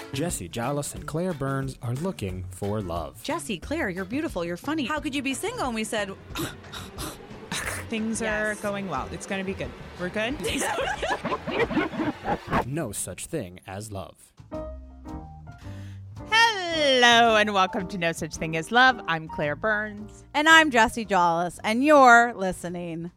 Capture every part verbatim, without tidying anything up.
Jesse Jollis and Claire Burns are looking for love. Jesse, Claire, you're beautiful. You're funny. How could you be single? And we said, things Yes. are going well. It's going to be good. We're good? No such thing as love. Hello, and welcome to No Such Thing as Love. I'm Claire Burns. and I'm Jesse Jollis, and you're listening.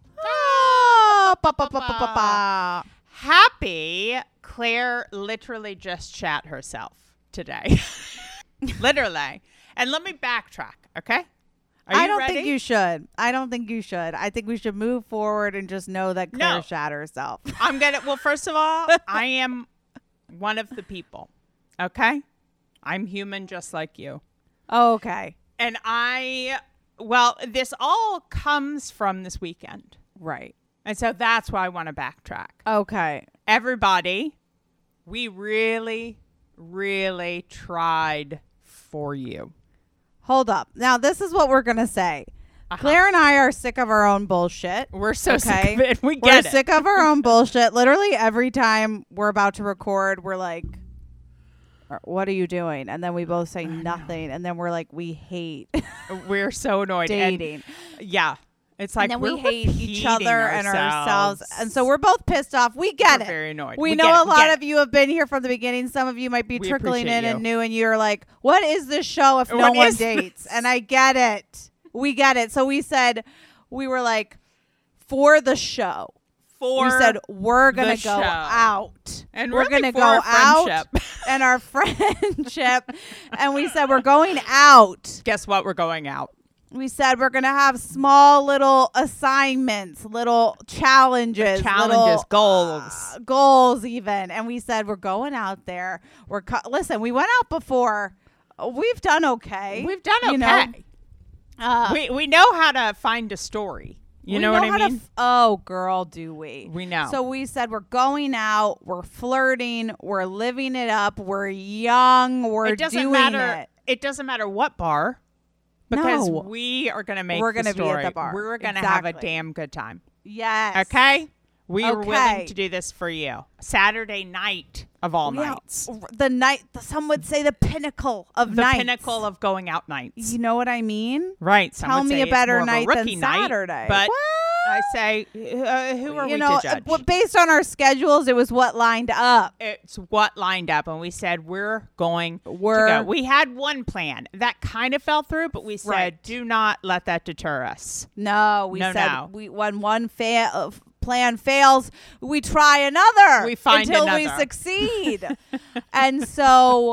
Oh, ba, ba, ba, ba, ba, ba. Happy Claire literally just shat herself today. Literally. And let me backtrack, okay? Are you I don't ready? think you should. I don't think you should. I think we should move forward and just know that Claire No. shat herself. I'm going to, well, first of all, I am one of the people, okay? I'm human just like you. Okay. And I, well, this all comes from this weekend. Right. And so that's why I want to backtrack. Okay. Everybody, we really, really tried for you. Hold up. Now, this is what we're going to say. Uh-huh. Claire and I are sick of our own bullshit. We're so Okay. sick of it. We We're get it. sick of our own bullshit. Literally every time we're about to record, we're like, what are you doing? And then we both say nothing. And then we're like, we hate We're so annoyed. And, dating. yeah. It's like and then we're we hate each other repeating and ourselves. ourselves. And so we're both pissed off. We get We're it. very annoyed. We, We know get a it. We lot get of you have been here from the beginning. Some of you might be We trickling in appreciate and you. new, and you're like, what is this show if no What one is dates? this? And I get it. We get it. So we said, we were like, for the show. for we said we're gonna the go show. out, And we're really gonna for go our out friendship. and our friendship, and we said we're going out. Guess what? We're going out. We said we're gonna have small little assignments, little challenges, Challenges, little, goals. uh, goals, even. And we said we're going out there. We're co- listen. We went out before. We've done okay. We've done okay. You know? Uh, we we know how to find a story. You we know, what I how to mean? f- oh, girl, do we? We know. So we said we're going out. We're flirting. We're living it up. We're young. We're it doesn't doing matter. it. It doesn't matter what bar, because No. we are going to make. We're going gonna to be at the bar. We're going to have a Exactly. damn good time. Yes. Okay. We are Okay. willing to do this for you. Saturday night of all Yeah, nights. r- The night. Some would say the pinnacle of The nights. pinnacle of going out nights. You know what I mean? Right. Some Tell would me say a it's better more of night rookie than night, Saturday. But What? I say, uh, who are you we know, to judge? uh, well, based on our schedules, it was what lined up. It's what lined up, and we said we're going We're- to go. We had one plan that kind of fell through, but we said Right. do not let that deter us. No, we No, said no. we when one fa- uh, plan fails, we try another. We find until we another. succeed. And so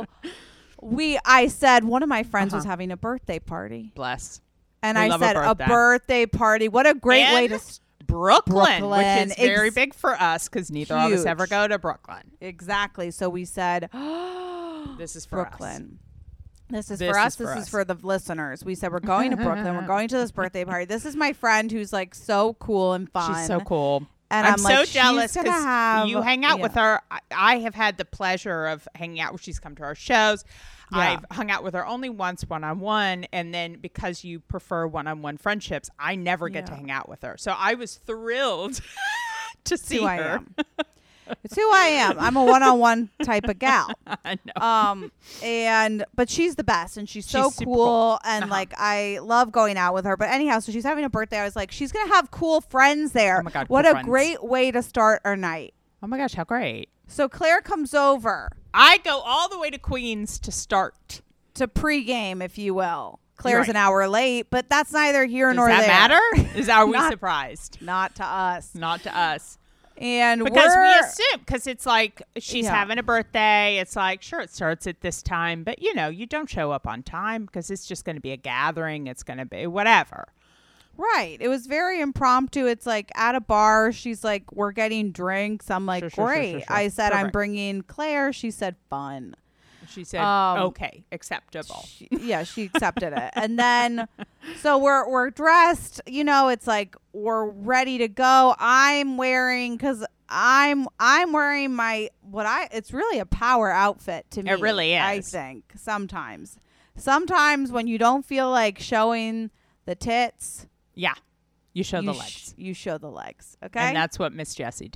we, I said, one of my friends was Uh-huh. having a birthday party, Bless. and We I love a said, a birthday. birthday party. What a great way In to. s- Brooklyn, Brooklyn, which is very ex- big for us because neither of us Huge. ever go to Brooklyn. Exactly. So we said, This is for us. Brooklyn. This is This for us. is for this us. is for the listeners. We said we're going to Brooklyn. We're going to this birthday party. This is my friend who's like so cool and fun. She's so cool. And I'm, I'm so like, she's jealous gonna because have- you hang out with yeah. her. I, I have had the pleasure of hanging out. She's come to our shows. Yeah. I've hung out with her only once one on one, and then because you prefer one on one friendships, I never get to Yeah. hang out with her. So I was thrilled to It's see who I her. am. It's who I am. I'm a one-on-one type of gal. I know. Um, and but she's the best, and she's so She's super cool, cool. and Uh-huh. like I love going out with her. But anyhow, so she's having a birthday. I was like, she's gonna have cool friends there. Oh my God, what cool a friends. great way to start our night. Oh my gosh, how great! So Claire comes over I go all the way to Queens to start. to pregame, if you will. Claire's Right. an hour late, but that's neither here Does nor that there. matter? Is are we Not- surprised? Not to us. Not to us. And Because we're, we assume, because it's like she's Yeah. having a birthday. It's like, sure, it starts at this time, but you know, you don't show up on time because it's just going to be a gathering. It's going to be whatever. Right. It was very impromptu. It's like at a bar. She's like, we're getting drinks. I'm like, Sure, sure, sure, great. sure, sure. I said, I'm Perfect. bringing Claire. She said, fun. She said, Um, okay, acceptable. She, yeah, she accepted it. And then, so we're we're dressed. You know, it's like we're ready to go. I'm wearing because I'm I'm wearing my what I. It's really a power outfit to me. It really I is. think sometimes, sometimes when you don't feel like showing the tits, Yeah. You show you the sh- legs. you show the legs. Okay, And that's what Miss Jessie did.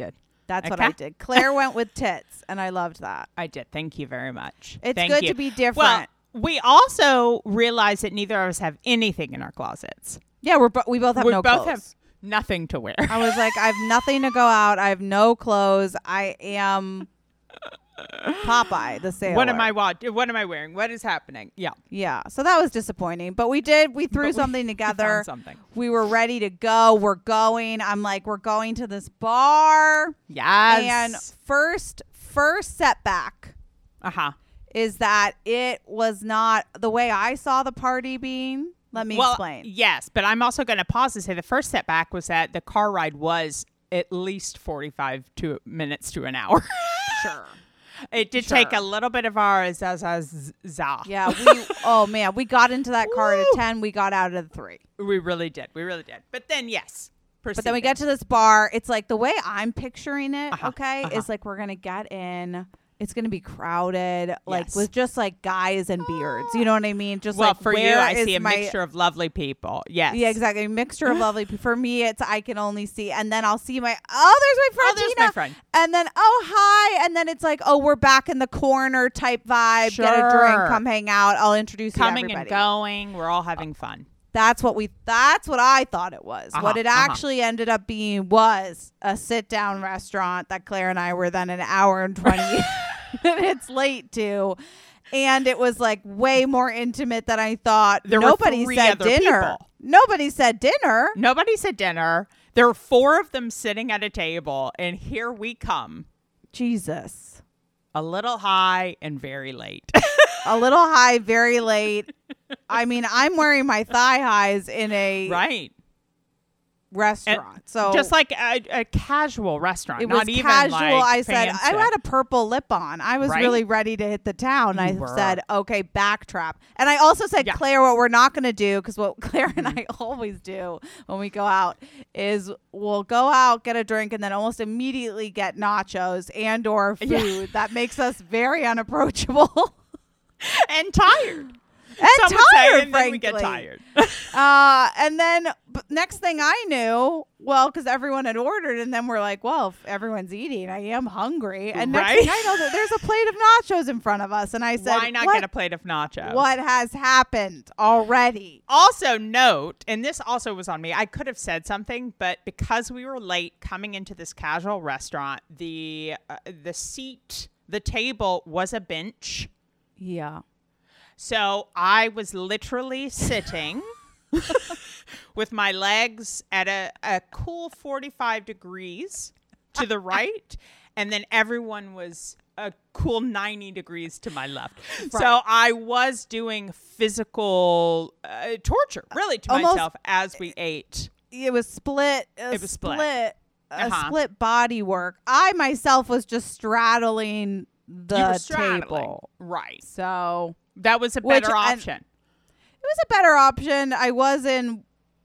That's what Okay? I did. Claire went with tits, and I loved that. I did. Thank you very much. It's Thank good you. to be different. Well, we also realized that neither of us have anything in our closets. Yeah, we're bo- we both have we no both clothes. have nothing to wear. I was like, I have nothing to go out. I have no clothes. I am Popeye the sailor. What am I watch? What am I wearing? What is happening? Yeah. Yeah, so that was disappointing. But we did. We threw But we- something we together. found something. We were ready to go. We're going. I'm like, we're going to this bar. Yes. And first, first setback uh huh. is that it was not the way I saw the party being. Let me well, explain. Yes, but I'm also going to pause and say the first setback was that the car ride was at least forty-five to minutes to an hour. Sure. It did Sure. take a little bit of our zazaza. Yeah. We. Oh man, we got into that car at Woo. ten. We got out at three. We really did. We really did. But then, yes. But then we get to this bar. It's like the way I'm picturing it, Uh-huh, okay, uh-huh. is like we're going to get in. It's going to be crowded, like Yes. with just like guys and beards. You know what I mean? Just well, like for you, where I is see a my- mixture of lovely people. Yes. Yeah, exactly. Mixture of lovely. pe- For me, it's I can only see, and then I'll see my oh, there's my friend Oh, there's Tina, my friend. and then oh hi, and then it's like oh we're back in the corner type vibe. Get a drink, Sure. come hang out. I'll introduce Coming you to and everybody. going. We're all having fun. That's what we. That's what I thought it was. Uh-huh, what it uh-huh. actually ended up being was a sit-down restaurant that Claire and I were then an hour and twenty minutes late to, and it was like way more intimate than I thought. There were Nobody three said other dinner. people. Nobody said dinner. Nobody's at dinner. There are four of them sitting at a table, and here we come, Jesus, a little high and very late. a little high, very late. I mean, I'm wearing my thigh highs in a right. restaurant, so Just like a, a casual restaurant. it not was even casual. like I said fancy. I had a purple lip on. I was Right? really ready to hit the town. You I were. said, okay, backtrap. And I also said, Yeah. Claire, what we're not going to do, because what Claire and Mhm. I always do when we go out is we'll go out, get a drink, and then almost immediately get nachos and or food. Yeah. That makes us very unapproachable. and tired. And Some would say, tired, and then we get frankly. tired. Uh, and then b- next thing I knew, well, because everyone had ordered, and then we're like, well, if everyone's eating, I am hungry. And next Right? thing I know, that there's a plate of nachos in front of us, and I said, Why not what, get a plate of nachos? what has happened already? Also note, and this also was on me, I could have said something, but because we were late coming into this casual restaurant, the uh, the seat, the table was a bench. Yeah. So I was literally sitting with my legs at a, a cool forty-five degrees to the right, and then everyone was a cool ninety degrees to my left. Right. So I was doing physical uh, torture, really, to Almost- myself as we ate. It was split. A It was split. A Uh-huh. split body work. I myself was just straddling the you were straddling. table. Right. So That was a Which- better and- option. it was a better option. I was in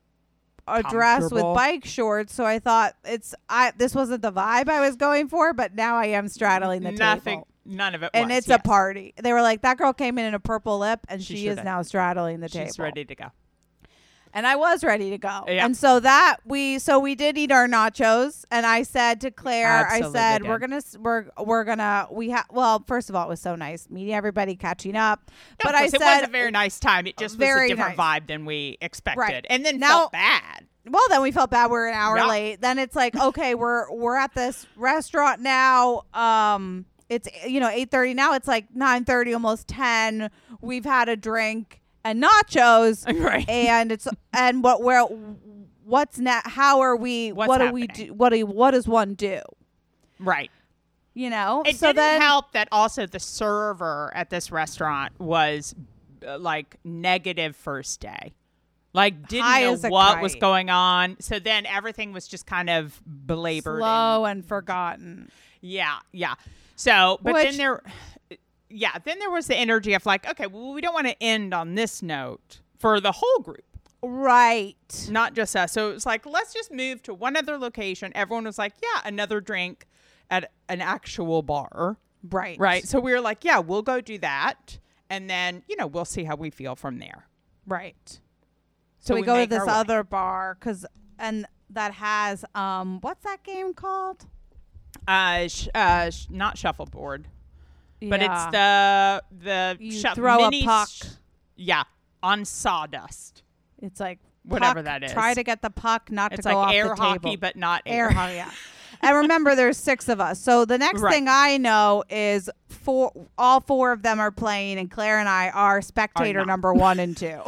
a dress with Comfortable. bike shorts, so I thought it's I this wasn't the vibe I was going for, but now I am straddling the Nothing. table. None of it And was, it's yes. a party. They were like, that girl came in in a purple lip, and She she, sure is did. now straddling the She's table. ready to go. And I was ready to go. Yeah. And so that we so we did eat our nachos, and I said to Claire, Absolutely I said did. we're gonna s- we're we're gonna we have well first of all it was so nice meeting everybody, catching up, No, but of I course, said it was a very nice time. It just was very a different nice. vibe than we expected, Right. and then Now- felt bad. well, then we felt bad. We're an hour Yeah. late. Then it's like, okay, we're we're at this restaurant now. Um, it's you know eight thirty now. It's like nine thirty, almost ten. We've had a drink and nachos, Right. and it's and what where what's now? How are we? What's what do we happening? do? What do what does one do? Right. You know. It so didn't then help that also the server at this restaurant was uh, like negative first day. Like didn't High know as a what was kite. going on. So then everything was just kind of belabored. slow and- and forgotten. yeah, yeah. So, but Which- then there yeah, then there was the energy of like, okay, well we don't want to end on this note for the whole group. Right. Not just us. So it was like, let's just move to one other location. Everyone was like, yeah, another drink at an actual bar. Right. Right. So we were like, yeah, we'll go do that. And then, you know, we'll see how we feel from there. Right. So we, go to make this our way. other bar because and that has um what's that game called? Uh, sh- uh, sh- not shuffleboard, but Yeah. it's the the You shu- throw a mini puck. sh- yeah, on sawdust. It's like Whatever puck, that is. Try to get the puck not It's to go like off air the hockey, table. but not Air air. hockey. Yeah. And remember, there's six of us. So the next Right. thing I know is four. All four of them are playing, and Claire and I are spectator not. number one and two.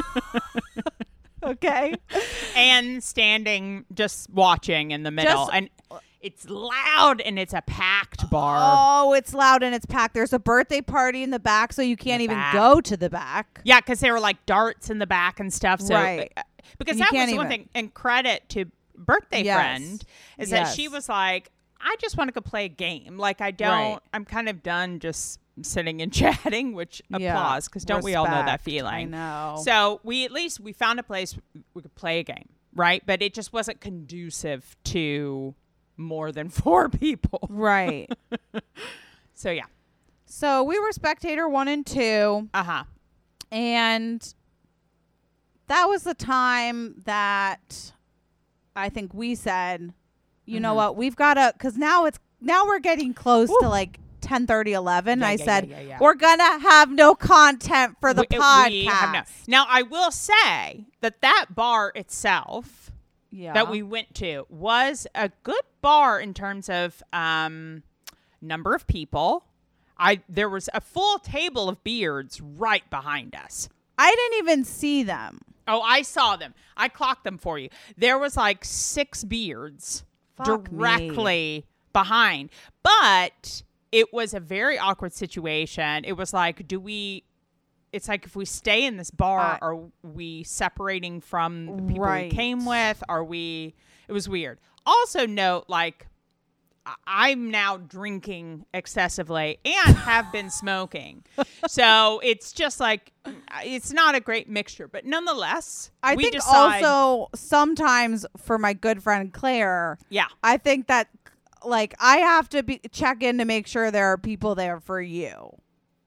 Okay. And standing, just watching in the middle, Just- and it's loud, and it's a packed bar. Oh, it's loud and it's packed. There's a birthday party in the back, so you can't The even back. go to the back. Yeah, because there were like darts in the back and stuff. So, Right. uh, because You that was can't one even- thing. And credit to birthday Yes. friend is that she Yes. was like, I just want to go play a game. Like I don't. Right. I'm kind of done just sitting and chatting. Which Yeah. applause, because don't we all know that Respect. feeling? I know. So we at least we found a place we could play a game, right? But it just wasn't conducive to more than four people. Right. So yeah. So we were spectator one and two. Uh huh. And that was the time that I think we said, you know Mhm. what, we've got to, because now it's, now we're getting close Woo. to like ten thirty, eleven. Yeah, I yeah, said, yeah, yeah, yeah. we're going to have no content for the We- podcast. we have no- Now I will say that that bar itself yeah. that we went to was a good bar in terms of um, number of people. I there was a full table of beards right behind us. I didn't even see them. Oh, I saw them. I clocked them for you. There was like six beards Fuck me. directly behind. But it was a very awkward situation. It was like, do we it's like if we stay in this bar, Uh, are we separating from the people Right. we came with? Are we it was weird. Also note, like, I- I'm now drinking excessively and have been smoking. So it's just like, it's not a great mixture. But nonetheless, I we think decide, also sometimes for my good friend Claire, yeah, I think that like I have to be check in to make sure there are people there for you.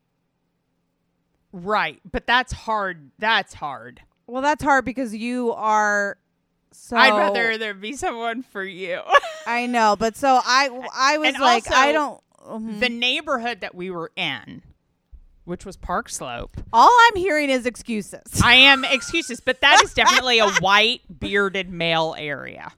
right. But that's hard. That's hard. Well, that's hard because you are so I'd rather there be someone for you. I know, but so I I was And like also, I don't mhm. The neighborhood that we were in, which was Park Slope. all I'm hearing is excuses. I am excuses, but that is definitely a white bearded male area.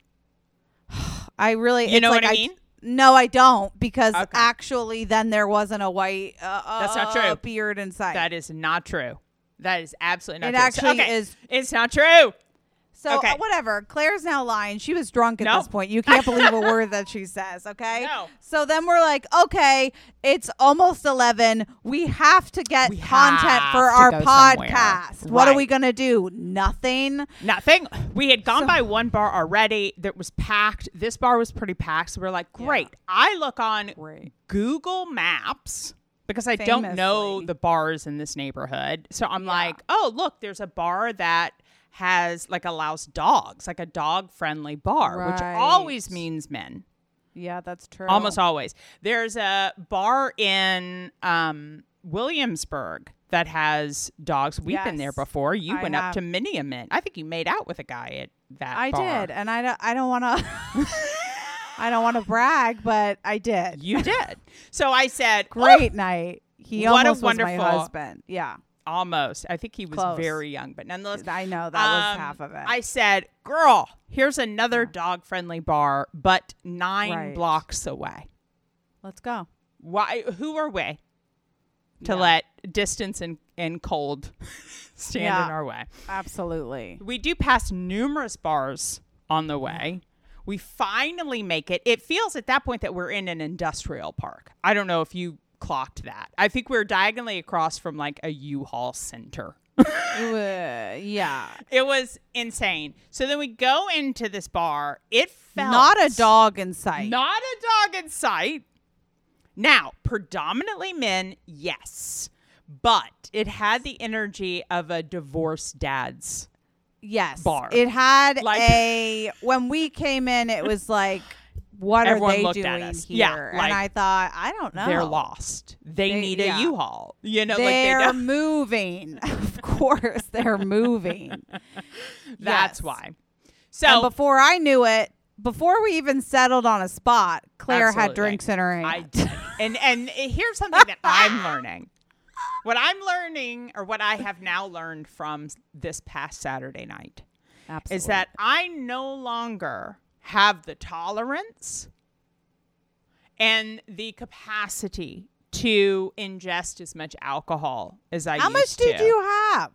I really You it's know like what I mean? No, I don't because Okay. actually then there wasn't a white uh, That's not uh, true. beard inside. That is not true. That is absolutely not It true. So- actually okay, is. It's not true. So Okay. uh, whatever. Claire's now lying. She was drunk at No. this point. You can't believe a word that she says. Okay. No. So then we're like, okay, it's almost eleven. We have to get We content have for to our go somewhere. podcast. What are Right. we gonna do? Nothing. Nothing. We had gone So- by one bar already that was packed. This bar was pretty packed. So we're like, great. I look on Great. Google Maps because I don't know Famously. the bars in this neighborhood. So I'm Yeah. like, oh, look, there's a bar that has like allows dogs, like a dog friendly bar, which Right. always means men. Yeah, that's true. Almost always. There's a bar in um, Williamsburg that has dogs. We've been Yes. there before. You I went up have. to many a mint. I think you made out with a guy at that I bar. did, and I don't. I don't want to. I don't want to brag, but I did. You did. So I said, oh, Great night. He What a almost was my wonderful- husband. Yeah, almost. I think he was Close. very young, but nonetheless. I know that was um, half of it. I said, girl, here's another dog friendly bar, but nine Right. blocks away. Let's go. Why? Who are we to Yeah. let distance and, and cold stand Yeah. in our way? Absolutely. We do pass numerous bars on the way. We finally make it. It feels at that point that we're in an industrial park. I don't know if you clocked that. I think we're diagonally across from like a U-Haul center. Uh, yeah. It was insane. So then we go into this bar. It felt Not a dog in sight. Not a dog in sight. Now, predominantly men, yes. But it had the energy of a divorced dad's. Yes. bar. It had Like- a when we came in, it was like, what Everyone are they looked at doing us. here? Yeah, like, and I thought, I don't know. They're lost. They, They- need a yeah. U-Haul. You know, They're like they don't. moving. Of course, they're moving. That's Yes. why. And So before I knew it, before we even settled on a spot, Claire Absolutely. had drinks in her hand. I did. And and here's something that I'm learning. What I'm learning, or what I have now learned from this past Saturday night, Absolutely. is that I no longer have the tolerance and the capacity to ingest as much alcohol as I How used much to. did you have?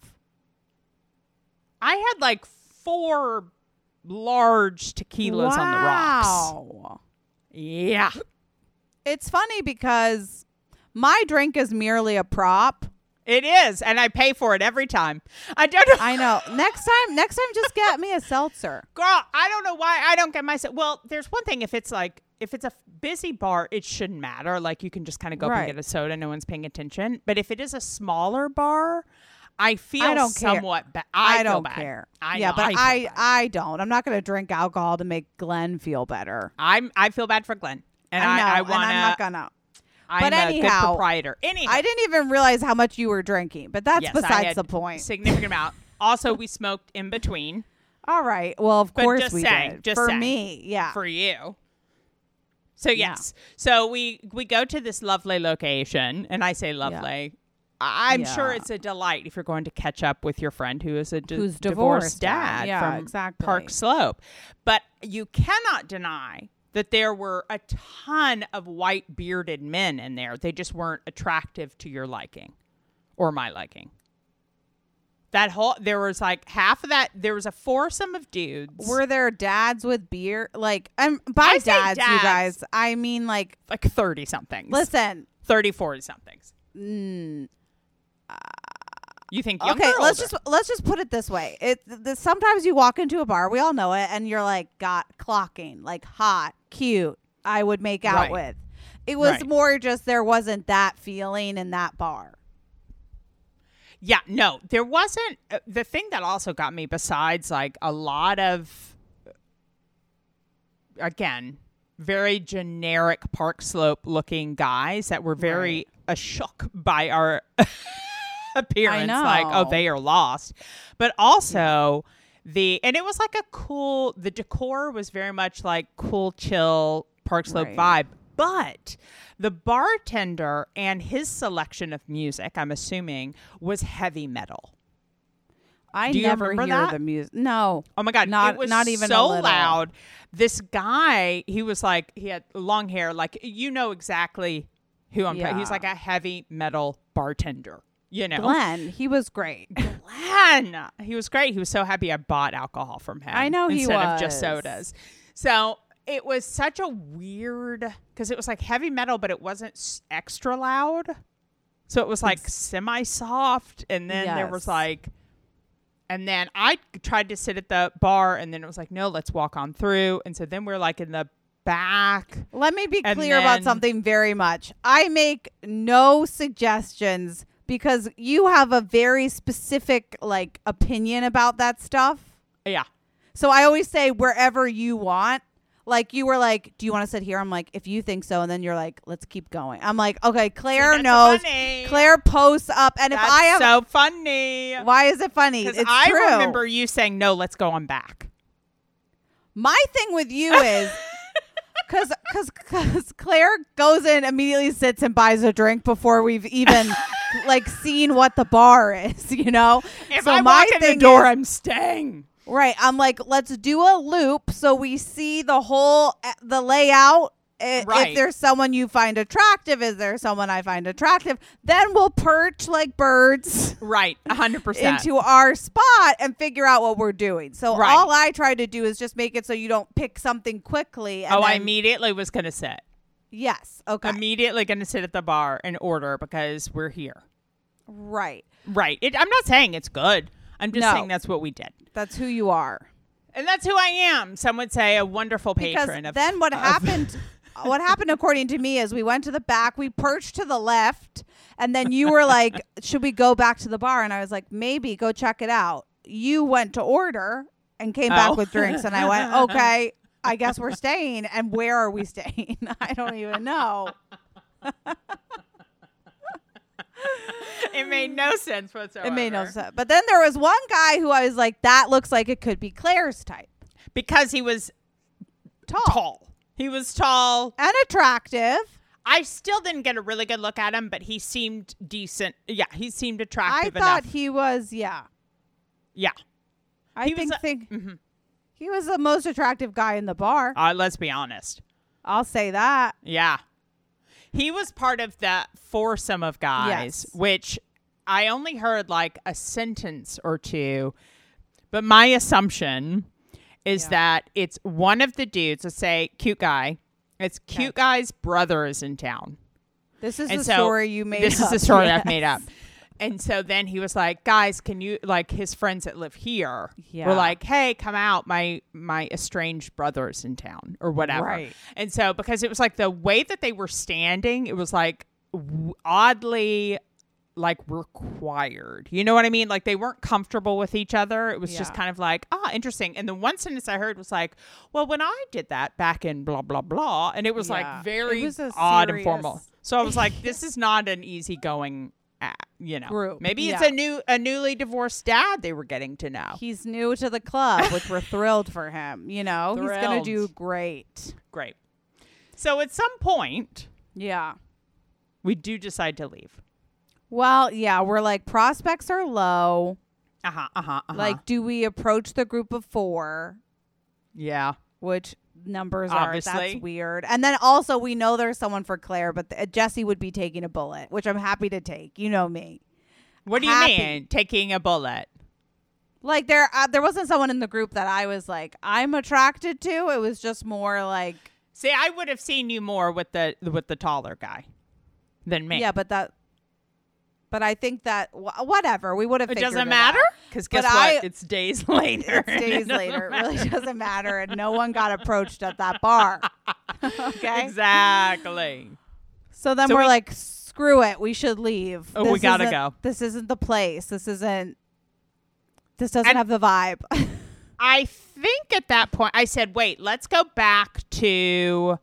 I had like four large tequilas on the rocks. Wow. Yeah. It's funny because my drink is merely a prop. It is, and I pay for it every time. I don't know. I know. Next time, next time, just get me a seltzer. Girl, I don't know why I don't get myself. Well, there's one thing. If it's like, if it's a busy bar, it shouldn't matter. Like, you can just kind of go up Right. and get a soda. No one's paying attention. But if it is a smaller bar, I feel I don't care. somewhat bad. I, I, feel don't bad. care. I yeah, know, but I, feel I, bad. I don't. I'm not going to drink alcohol to make Glenn feel better. I'm, I feel bad for Glenn. And I know, I, I and want I'm not gonna. I'm but a good anyhow, proprietor. Anyhow, I didn't even realize how much you were drinking, but that's yes, I besides had the point. Significant amount. Also, we smoked in between. All right. Well, of But course just we saying, did. just For saying. me, yeah. For you. So Yeah. yes. So we we go to this lovely location, and I say lovely. I- I'm sure Yeah. it's a delight if you're going to catch up with your friend who is a d- Who's divorced divorced, yeah. dad Yeah, from exactly. Park Slope. But you cannot deny that there were a ton of white bearded men in there. They just weren't attractive to your liking or my liking. That whole, there was like half of that, there was a foursome of dudes. Were there dads with beer? Like, um, by I say dads, you dads. guys, I mean like, like thirty somethings. listen. thirty, forty somethings. Mm, You think younger okay, or let's older? just let's just put it this way. It th- sometimes you walk into a bar, we all know it, and you're like, got clocking, like hot, cute. I would make out Right. with. It was Right. more just there wasn't that feeling in that bar. Yeah, no, there wasn't. Uh, the thing that also got me, besides like a lot of, again, very generic Park Slope looking guys that were very Right. shook by our appearance. I Like, oh, know. they are lost. But also the, and it was like a cool, the decor was very much like cool, chill Park Slope Right. vibe. But the bartender and his selection of music, I'm assuming, was heavy metal. I Do you never remember hear that? the music. No. Oh my God. Not- it was not even a so little. loud. This guy, he was like, he had long hair. Like, you know exactly who I'm talking. He's Yeah. like a heavy metal bartender, you know? Glenn, he was great. Glenn. He was great. He was so happy I bought alcohol from him. I know he instead of just was. sodas. So it was such a weird, because it was like heavy metal, but it wasn't s- extra loud. So it was like semi-soft, and then there was Yes. like, and then I tried to sit at the bar, and then it was like, no, let's walk on through. And so then we're like in the back. Let me be And clear about then- something very much. I make no suggestions because you have a very specific like opinion about that stuff. Yeah. So I always say wherever you want. Like you were like, do you want to sit here? I'm like, if you think so, and then you're like, let's keep going. I'm like, okay, Claire that's knows. funny. Claire posts up, and if That's I have, so funny. why is it funny? Because It's I true. remember you saying, no, let's go on back. My thing with you is because because because Claire goes in, immediately sits and buys a drink before we've even like seen what the bar is, you know. If so I my walk in the thing door, is- I'm staying. right. I'm like, let's do a loop so we see the whole uh, the layout. I- Right. If there's someone you find attractive, is there someone I find attractive? Then we'll perch like birds Right, one hundred percent. into our spot and figure out what we're doing. So Right. all I try to do is just make it so you don't pick something quickly. And Oh, I then- immediately was going to sit. Yes. Okay. Immediately going to sit at the bar and order because we're here. right. Right. It, I'm not saying it's good. I'm just No. saying that's what we did. That's who you are. And that's who I am. Some would say a wonderful Because patron. Of, then what of- happened? What happened, according to me, is we went to the back, we perched to the left, and then you were like, "Should we go back to the bar?" And I was like, "Maybe. Go check it out." You went to order and came Oh. back with drinks, and I went, "Okay, I guess we're staying." And where are we staying? I don't even know. It made no sense whatsoever. It made no sense. But then there was one guy who I was like, "That looks like it could be Claire's type." Because he was tall. tall. He was tall. And attractive. I still didn't get a really good look at him, but he seemed decent. Yeah, he seemed I attractive thought enough. he was, yeah. Yeah. I He was think, a- think Mhm. he was the most attractive guy in the bar. Uh, let's be honest. I'll say that. Yeah. He was part of the foursome of guys, Yes. which I only heard like a sentence or two. But my assumption is Yeah. that it's one of the dudes, let's say cute guy. It's cute Okay. guy's brother is in town. This is And the so story you made This up. is the story I've Yes. made up. And so then he was like, guys, can you, like his friends that live here Yeah. were like, hey, come out. My my estranged brother's in town or whatever. Right. And so because it was like the way that they were standing, it was like w- oddly like required. You know what I mean? Like they weren't comfortable with each other. It was just Yeah. kind of like, ah, interesting. And the one sentence I heard was like, well, when I did that back in blah, blah, blah. And it was Yeah. like very It was a odd and serious- formal. So I was like, this is not an easygoing, uh, you know, Group. maybe it's Yeah. a new, a newly divorced dad they were getting to know. He's new to the club, which we're thrilled for him. You know, he's going to do Thrilled. great. Great. So at some point, Yeah. we do decide to leave. Well, yeah, we're like, prospects are low. Uh huh. Uh huh. Uh-huh. Like, do we approach the group of four? yeah. Which numbers are, Obviously. that's weird. And then also, we know there's someone for Claire, but uh, Jesse would be taking a bullet, which I'm happy to take. You know me. What do you Happy. mean taking a bullet? Like, there uh, there wasn't someone in the group that I was like, I'm attracted to. It was just more like, See, I would have seen you more with the with the taller guy than me. yeah, but that, but I think that, wh- whatever, we would have It figured doesn't it matter out. because But guess I- what? It's days later. It's days later. It really doesn't matter. And no one got approached at that bar. Okay. Exactly. So then So we're we- like, screw it. We should leave. Oh, we This gotta isn't- go. This isn't the place. This isn't, this doesn't And- have the vibe. I think at that point I said, "Wait, let's go back to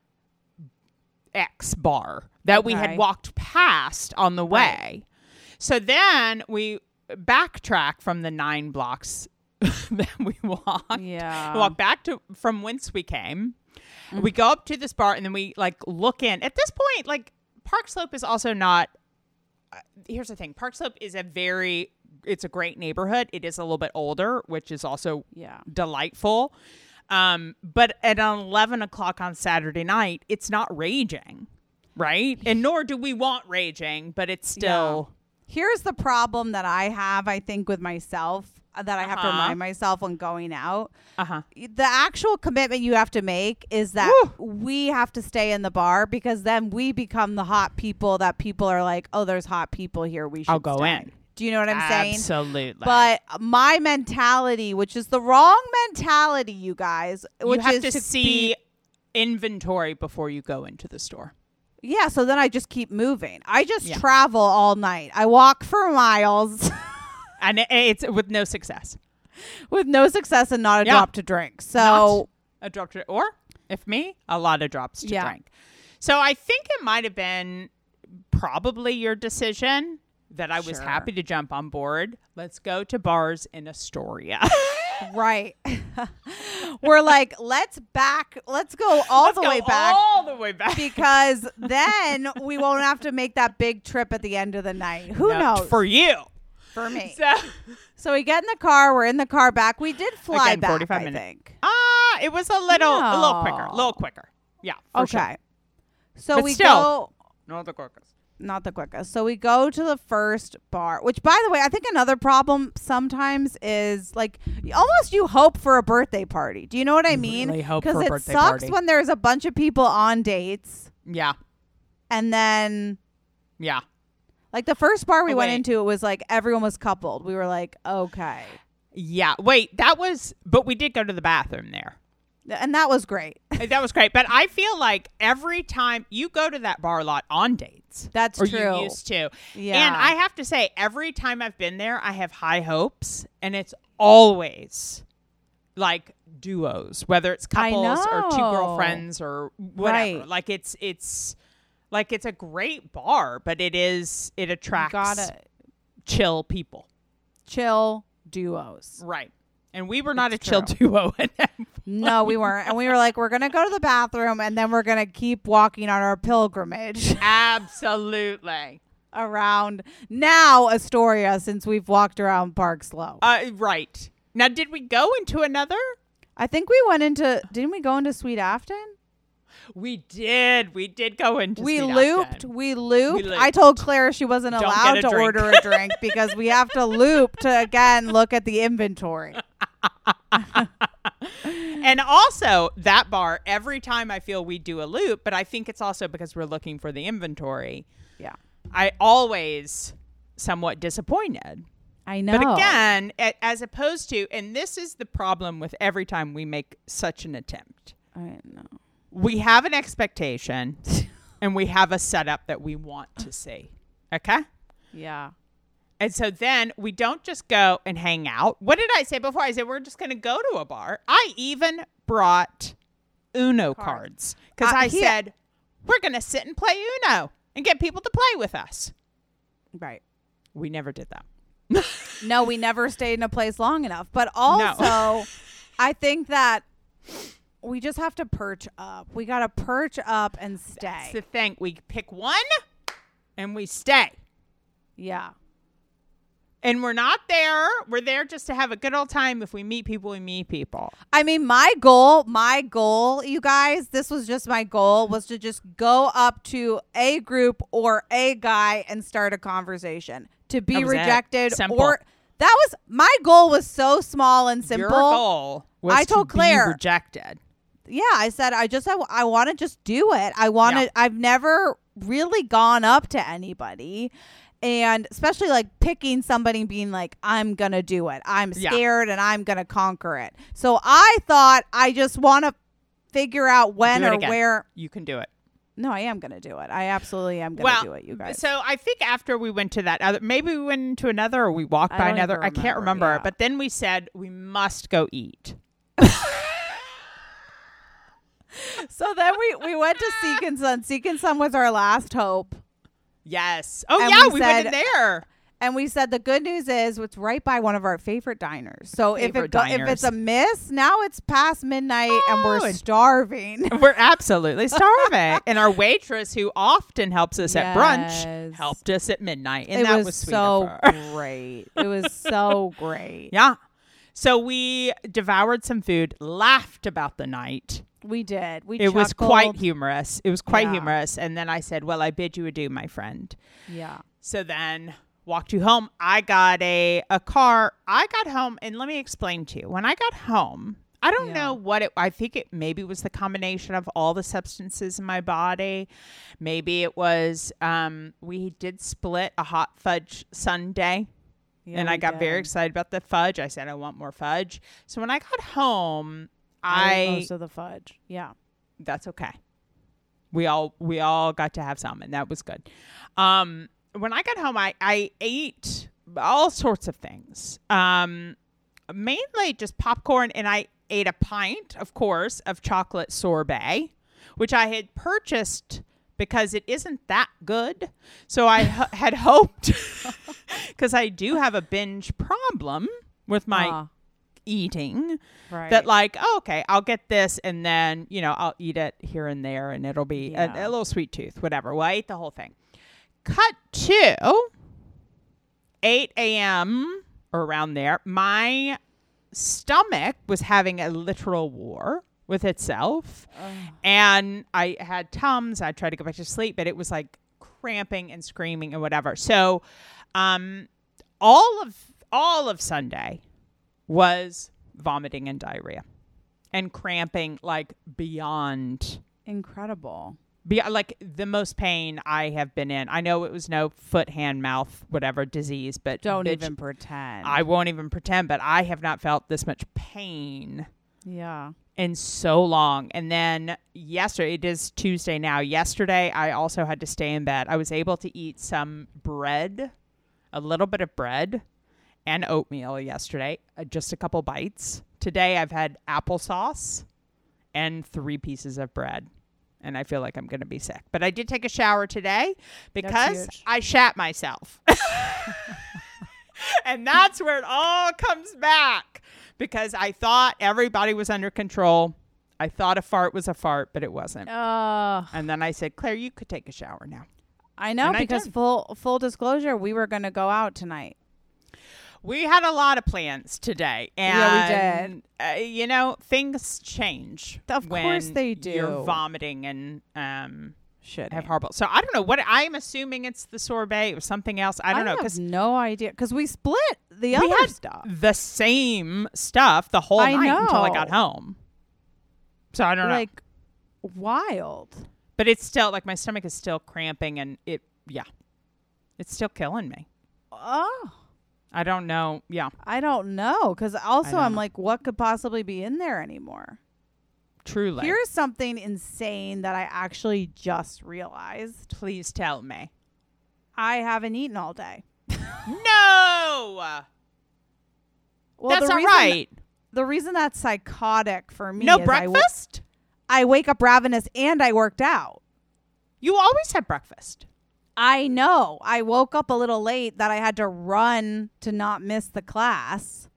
X bar that we Okay. had walked past on the way." So then we backtrack from the nine blocks that we walked. Yeah. We walk back to from whence we came. Mm-hmm. We go up to this bar and then we like look in. At this point, like Park Slope is also not. Uh, here's the thing: Park Slope is a very, it's a great neighborhood. It is a little bit older, which is also Yeah. delightful. Um, but at eleven o'clock on Saturday night, it's not raging, right? And nor do we want raging, but it's still. Here's the problem that I have, I think, with myself uh, that I have to Uh-huh. remind myself when going out. Uh huh. The actual commitment you have to make is that Woo. we have to stay in the bar, because then we become the hot people that people are like, oh, there's hot people here. We should I'll go stay. in. Do you know what I'm saying? Absolutely. But my mentality, which is the wrong mentality, you guys, which you have is to, to see be- inventory before you go into the store. yeah. So then I just keep moving. I just Yeah. travel all night. I walk for miles And it, it's with no success. with no success and not a Yeah. drop to drink. So Not a drop to, or if me, a lot of drops to Yeah. drink. So I think it might have been probably your decision that I was Sure. happy to jump on board. Let's go to bars in Astoria. right, we're like, let's back. Let's go all Let's the go way back. all the way back. Because then we won't have to make that big trip at the end of the night. Who No, knows? for you. For me. So, So we get in the car. We're in the car back. We did fly Again, back, forty-five I minutes. think. ah, it was a little, a little No. quicker, a little quicker. Yeah. For Okay. Sure. So But we still. go, Not the quickest. not the quickest. So we go to the first bar, which, by the way, I think another problem sometimes is like almost you hope for a birthday party. Do you know what I You mean? really hope for a it birthday sucks party. when there's a bunch of people on dates Yeah. and then Yeah. like the first bar we Oh, went wait. into, it was like everyone was coupled. We were like, okay. Yeah. Wait, that was, but we did go to the bathroom there. And that was great. That was great. But I feel like every time you go to that bar a lot on dates. That's or true. you used to. Yeah. And I have to say, every time I've been there, I have high hopes. And it's always like duos, whether it's I couples or two know. girlfriends or whatever. Right. Like it's it's like it's a great bar, but it is it You attracts gotta chill people. chill duos. Right. And we were not It's a chill true. duo at that point. No, we weren't. And we were like, we're going to go to the bathroom and then we're going to keep walking on our pilgrimage Absolutely. around now Astoria since we've walked around Park Slope. Uh, right. Now, did we go into another? I think we went into, didn't we go into Sweet Afton? We did. We did go into We Sweet looped, Afton. we looped. We I looped. told Claire she wasn't Don't allowed get a to drink. order a drink because we have to loop to again look at the inventory. And also, that bar, every time I feel we do a loop, but I think it's also because we're looking for the inventory, Yeah. I always somewhat disappointed. I know. But again, a- as opposed to, and this is the problem with every time we make such an attempt, I know. we have an expectation and we have a setup that we want to see. Okay? Yeah. And so then we don't just go and hang out. What did I say before? I said we're just going to go to a bar. I even brought Uno cards because Uh, I he- said we're going to sit and play Uno and get people to play with us. Right. We never did that. No, we never stayed in a place long enough. But also, I think that we just have to perch up. We got to perch up and stay. That's the thing. We pick one and we stay. Yeah. And we're not there. We're there just to have a good old time. If we meet people, we meet people. I mean, my goal, my goal, you guys, this was just my goal, was to just go up to a group or a guy and start a conversation. To be That was it. rejected Simple. or that was my goal was so small and simple. Your goal was I told to Claire. be rejected. Yeah, I said I just I, I want to just do it. I want to. Yeah. I've never really gone up to anybody, and especially like picking somebody and being like, I'm gonna do it. I'm Yeah. scared and I'm gonna conquer it. So I thought I just want to figure out when Do it or again. where. You can do it. No, I am gonna do it. I absolutely am gonna Well, do it. You guys. So I think after we went to that other, maybe we went into another or we walked I by don't another. even I can't remember, remember. yeah. But then we said we must go eat. So then we we went to Seek and Son. Seek and Son was our last hope. Yes. Oh And yeah, we we, said- went in there. And we said the good news is it's right by one of our favorite diners. So if Favorite it go, if diners. it's a miss, now it's past midnight and Oh, we're and- starving. We're absolutely starving. And our waitress, who often helps us at brunch, Yes. helped us at midnight, and it that was, was sweet so of her. great. It was so great. Yeah. So we devoured some food, laughed about the night. We did. We It was chuckled. quite humorous. It was quite Yeah. humorous. And then I said, well, I bid you adieu, my friend. Yeah. So then walked you home. I got a, a car. I got home, and let me explain to you. When I got home, I don't Yeah. know what it, I think it maybe was the combination of all the substances in my body. Maybe it was, um, we did split a hot fudge sundae. Yeah, and I we got very did. excited about the fudge. I said, I want more fudge. So when I got home, I ate I, most of the fudge. Yeah. that's okay. We all, we all got to have some, and that was good. Um, when I got home, I, I ate all sorts of things. Um, mainly just popcorn, and I ate a pint, of course, of chocolate sorbet, which I had purchased because it isn't that good. So I h- had hoped, because I do have a binge problem with my Ah, eating, right. that like, oh, okay, I'll get this, and then, you know, I'll eat it here and there, and it'll be a, Yeah. a little sweet tooth, whatever. Well, I ate the whole thing. Cut to eight a.m. or around there. My stomach was having a literal war with itself. And I had Tums. I tried to go back to sleep, but it was like cramping and screaming and whatever. So um, all of all of Sunday was vomiting and diarrhea and cramping like beyond Incredible. be like the most pain I have been in. I know it was no foot, hand, mouth, whatever disease, but Don't bitch, even pretend. I won't even pretend, but I have not felt this much pain yeah. in so long. And then yesterday, it is Tuesday now. Yesterday, I also had to stay in bed. I was able to eat some bread, a little bit of bread and oatmeal yesterday, uh, just a couple bites. Today, I've had applesauce and three pieces of bread. And I feel like I'm going to be sick. But I did take a shower today because huge. I shat myself. And that's where it all comes back. because I thought everybody was under control. I thought a fart was a fart, but it wasn't. Uh, And then I said, Claire, you could take a shower now. I know And I because did. full full disclosure, we were going to go out tonight. We had a lot of plans today. And, Yeah, we did. Uh, you know, things change. Of when course they do. You're vomiting and um, Should have horrible. So I don't know what I'm assuming it's the sorbet or something else. I don't know have because no idea because we split the we other had stuff. the same stuff the whole I night until I know. got home. So I don't know. Like wild. But it's still like my stomach is still cramping and it, yeah, it's still killing me. Oh, I don't know. Yeah, I don't know because also don't I'm know. like, what could possibly be in there anymore? truly. Here's something insane that I actually just realized. Please tell me. I haven't eaten all day. No, Well, that's the not reason right. The reason that's psychotic for me No is I w- breakfast? I wake up ravenous and I worked out. You always have breakfast. I know. I woke up a little late that I had to run to not miss the class.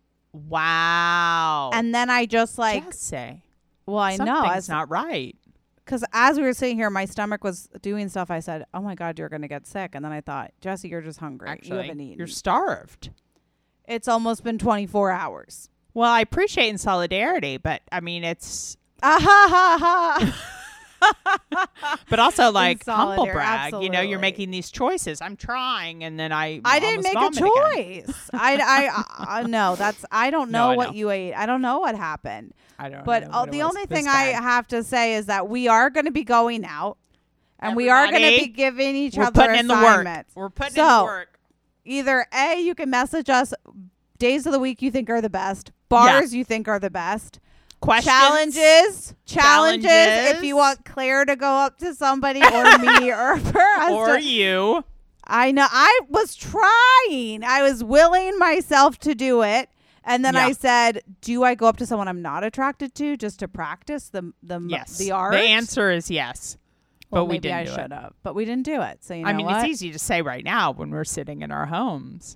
Wow. And then I just like, Jesse, well, I know. something's As, not right. Because as we were sitting here, my stomach was doing stuff. I said, oh my God, you're going to get sick. And then I thought, Jesse, you're just hungry. Actually, you haven't eaten. you're starved. It's almost been twenty-four hours. Well, I appreciate in solidarity, but I mean, it's, Ah ha ha ha. but also like humble solidarity, brag. You know, you're absolutely. making these choices. I'm trying, and then I. I didn't make a almost vomit again. choice. I, I, I, no, that's, I don't No, know I what know. you ate. I don't know what happened. I don't. But know uh, what it the was. only This thing I bad. have to say is that we are going to be going out and we are going to Everybody, be giving each We're other putting in the work. assignments. We're putting in So, the work. Either A, you can message us days of the week you think are the best, bars you think are the best. Questions. Challenges, challenges. If Challenges. you want Claire to go up to somebody or me or for us Or to, you. I know I was trying. I was willing myself to do it. And then Yeah. I said, do I go up to someone I'm not attracted to just to practice the the m- Yes. the art? The answer is yes. Well, but we maybe didn't I do it. should have. But we didn't do it. So you know I mean, what? it's easy to say right now when we're sitting in our homes.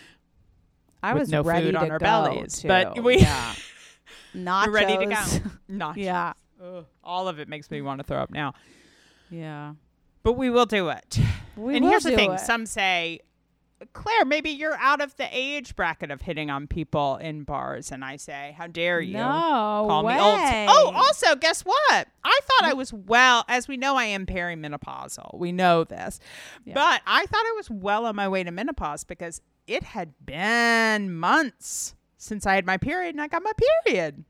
I with was no ready food to on our go, bellies, too. but we- yeah. Nachos. We're ready to go. Not Yeah. Ugh, all of it makes me want to throw up now. Yeah. But we will do it. We and will here's the do thing. it. Some say, Claire, maybe you're out of the age bracket of hitting on people in bars. And I say, how dare you? No Call way. me old. Oh, also, guess what? I thought I was well, as we know, I am perimenopausal. We know this. Yeah. But I thought I was well on my way to menopause because it had been months since I had my period and I got my period.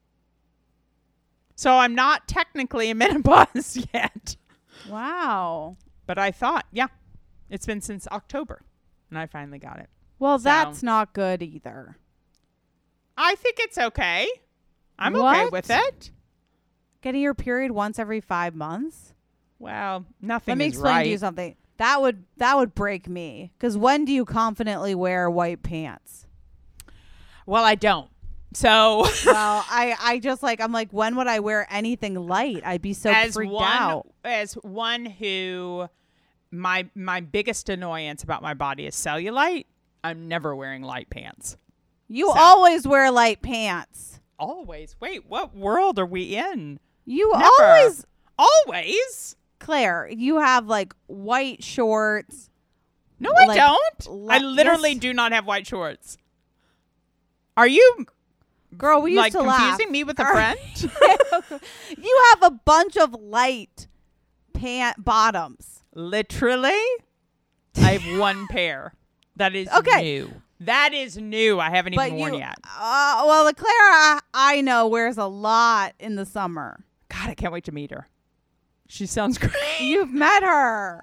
So I'm not technically in menopause yet. Wow. But I thought, yeah, it's been since October and I finally got it. Well, So- that's not good either. I think it's okay. I'm okay What? with it. Getting your period once every five months? Well, nothing Let me is explain right. to you something. That would that would break me. Because when do you confidently wear white pants? Well, I don't. So Well, I, I just like I'm like, when would I wear anything light? I'd be so as freaked one out. as one who my my biggest annoyance about my body is cellulite, I'm never wearing light pants. You So- always wear light pants. Always. Wait, what world are we in? You Never. always, Always? Claire, you have like white shorts. No, I Like, don't. le- I literally yes. do not have white shorts. Are you Girl, we used like to confusing laugh. me with a Or- friend? You have a bunch of light pant bottoms. Literally, I have one pair. That is Okay. new. That is new. I haven't But even worn you, yet. Uh, well, the Claire I, I know wears a lot in the summer. God, I can't wait to meet her. She sounds great. You've met her.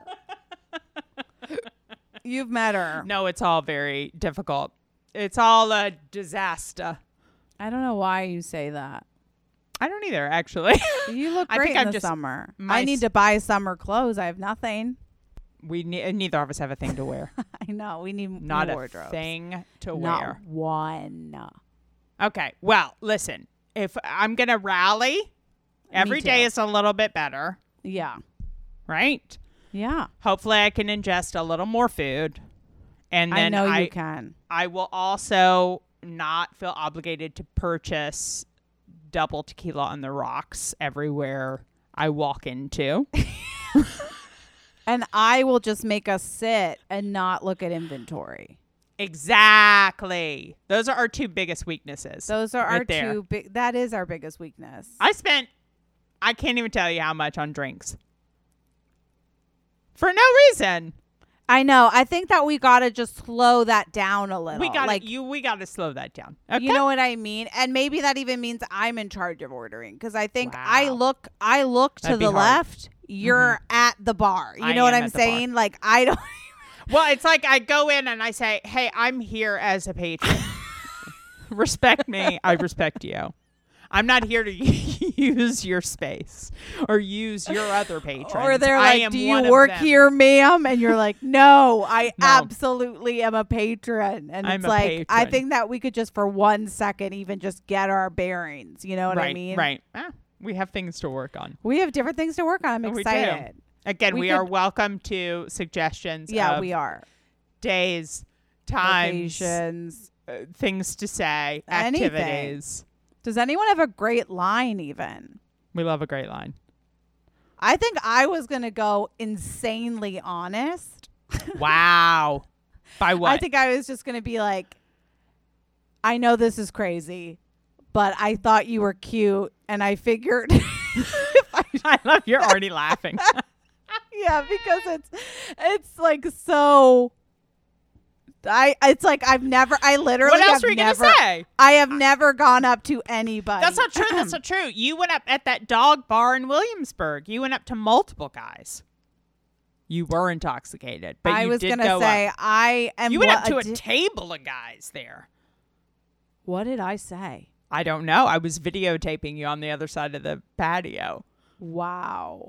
You've met her. No, it's all very difficult. It's all a disaster. I don't know why you say that. I don't either, actually. You look I great think in I'm the just- summer. my I need s- to buy summer clothes. I have nothing. we ne- neither of us have a thing to wear. I know. We need Not new a wardrobes. thing to Not wear. one. Okay. Well, listen. If I'm gonna rally, every day too. is a little bit better, Yeah. right? Yeah. Hopefully, I can ingest a little more food, and I then know I you can. I will also not feel obligated to purchase double tequila on the rocks everywhere I walk into. And I will just make us sit and not look at inventory. Exactly. Those are our two biggest weaknesses. Those are right our there. two big. That is our biggest weakness. I spent, I can't even tell you how much on drinks. For no reason. I know. I think that we gotta just slow that down a little. We got like to you. We got to slow that down. Okay? You know what I mean? And maybe that even means I'm in charge of ordering because I think I Wow. look I look to That'd be the hard. left. You're at the bar. You I know what am I'm at the bar. saying? Like I don't. Well, it's like I go in and I say, "Hey, I'm here as a patron. Respect me. I respect you. I'm not here to use your space or use your other patrons. Or they're I like, am "Do one you of work them." here, ma'am?" And you're like, "No, I No. absolutely am a patron." And I'm it's a like I patron. think that we could just for one second even just get our bearings. You know what right, I mean? Right. Ah, we have things to work on. We have different things to work on. I'm We do. excited. Again, we, We are could- welcome to suggestions. Yeah, of we are. days, times, Locations. uh, things to say, Anything. activities. Does anyone have a great line even? We love a great line. I think I was going to go insanely honest. Wow. By what? I think I was just going to be like, I know this is crazy, but I thought you were cute and I figured if I I love you're already laughing. yeah, because it's it's like so I it's like I've never I literally What else have were you never gonna say? I have never gone up to anybody. That's not true. That's not true. You went up at that dog bar in Williamsburg. You went up to multiple guys. You were intoxicated, but I you was did gonna go say up. I am You went what up to a di- table of guys there. What did I say? I don't know. I was videotaping you on the other side of the patio. Wow.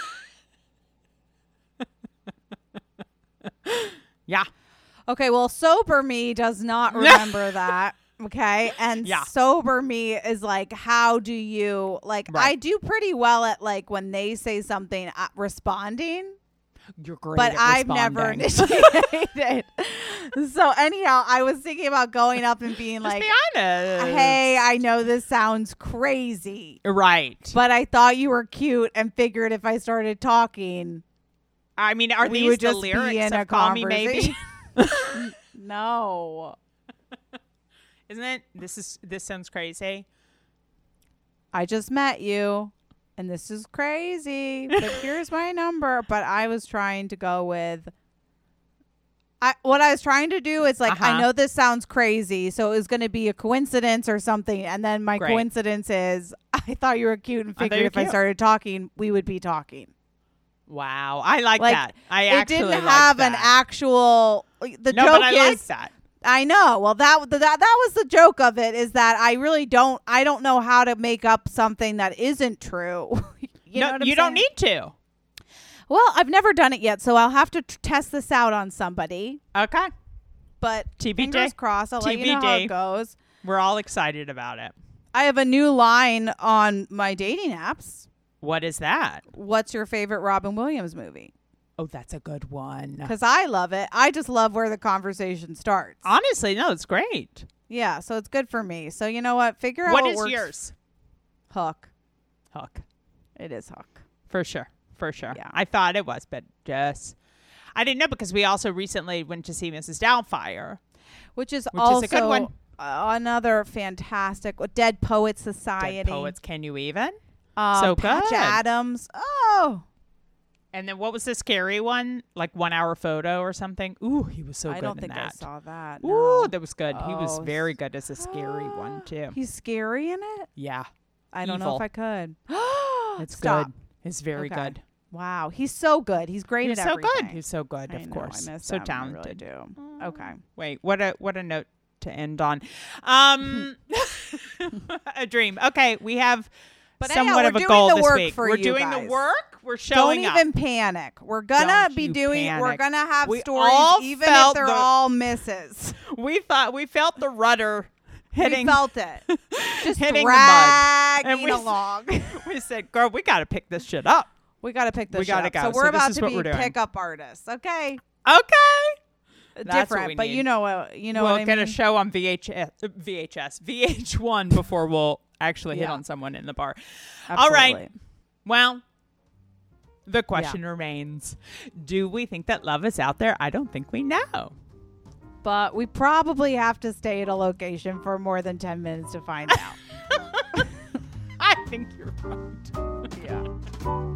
Yeah. Okay, well, sober me does not remember that. Okay. And Yeah. sober me is like, how do you, like, Right. I do pretty well at, like, when they say something, uh, responding, You're great. but at I've never responding. initiated. So, anyhow, I was thinking about going up and being Just like, be honest. hey, I know this sounds crazy, Right. but I thought you were cute and figured if I started talking, I mean, are we these would the just be lyrics in of a Call Me Maybe? conversation. No. Isn't it? This is this sounds crazy. I just met you and this is crazy, but here's my number. But I was trying to go with, I what I was trying to do is like, Uh-huh. I know this sounds crazy, so it was going to be a coincidence or something. And then my Great. coincidence is I thought you were cute and I thought figured you were if I cute. started talking, we would be talking. Wow, I like, Like, that. I It actually didn't like have that. an actual, the no, joke but I is, like that. I know. Well, that, that that was the joke of it is that I really don't, I don't know how to make up something that isn't true. you no, know what I'm you don't saying? need to. Well, I've never done it yet, so I'll have to t- test this out on somebody. Okay, But T B D. fingers crossed, I'll let you know how it goes. we're all excited about it. I have a new line on my dating apps. What is that? What's your favorite Robin Williams movie? Oh, that's a good one. Because I love it. I just love where the conversation starts. Honestly, no, it's great. Yeah, so it's good for me. So you know what? Figure out What what is works. yours? Hook. Hook. It is Hook. For sure. For sure. Yeah. I thought it was, but just I didn't know because we also recently went to see Missus Doubtfire. Which is Which is also a good one. uh, another fantastic Dead Poets Society. Dead Poets, Can You Even? Um, So Patch good. Adams. Oh. And then what was the scary one? Like One Hour Photo or something? Ooh, he was so I good don't in think that. I saw that. Ooh, no. that was good. He was Oh, very good as a scary one too. He's scary in it? Yeah. I don't know Evil. if I could. It's Stop. good. It's very Okay. good. Wow. He's so good. He's great He's at so everything. good. He's so good, I of know, course. I miss So him. I really talented. do. Okay. Wait, what a what a note to end on. Um a dream. Okay, we have But anyhow, somewhat we're of a doing goal the this work week. for we're you doing guys. the work. We're Don't showing even up. panic. We're gonna Don't be you doing. We're panic. gonna have We stories, all even if felt they're the- all misses. We thought we felt the rudder hitting We felt it, just hitting the mud. dragging And we- along. we said, "Girl, we got to pick this shit up." We got to pick this We shit gotta up. go. So So we're this about is to what be we're doing. pickup artists. Okay. Okay. That's different, what we but need. you know what you know we'll what I get mean? a show on V H S, V H S, V H one before we'll actually hit Yeah. on someone in the bar. Absolutely. All right. Well, the question remains, do we think that love is out there? I don't think we know. But we probably have to stay at a location for more than ten minutes to find out. I think you're right. Yeah.